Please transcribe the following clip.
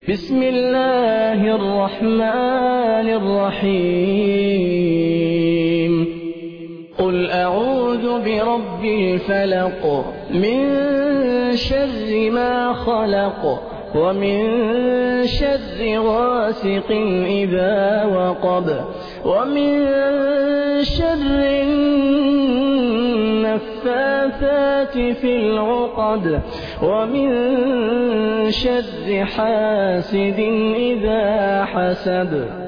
بسم الله الرحمن الرحيم قل أعوذ برب الفلق من شر ما خلق ومن شر غاسق إذا وقب ومن شر النفاثات في العقد ومن شر حاسد إذا حسد.